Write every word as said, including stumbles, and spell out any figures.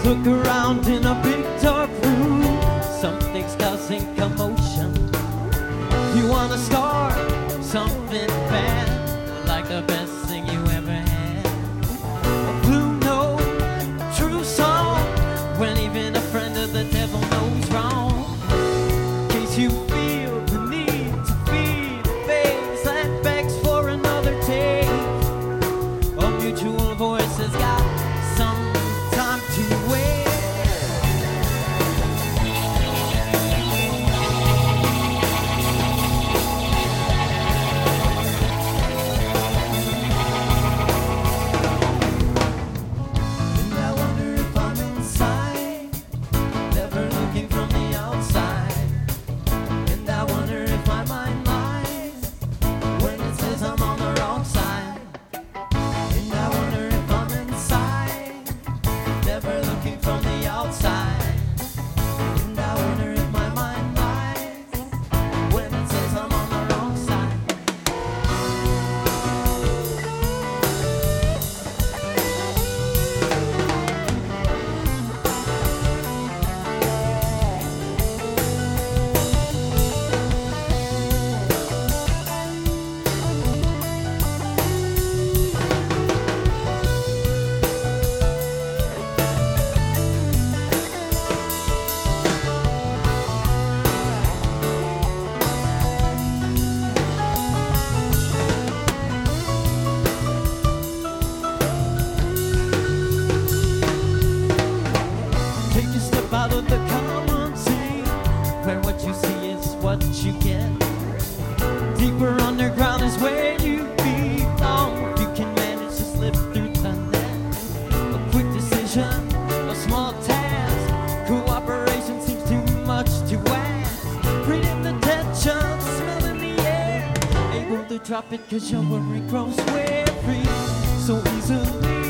Look around in a big dark room. Something's causing commotion. You wanna start something bad, like the best thing you ever had. A blue note, true song, when even a friend of the devil knows wrong. In case you feel the need to feed a face that begs for another take, a mutual voice has got some time to wait. Out of the common scene, where what you see is what you get. Deeper underground is where you belong. You can manage to slip through the net. A quick decision, a small task. Cooperation seems too much to ask. Breathing the tension, smelling the air. Able to drop it cause your worry grows weary so easily.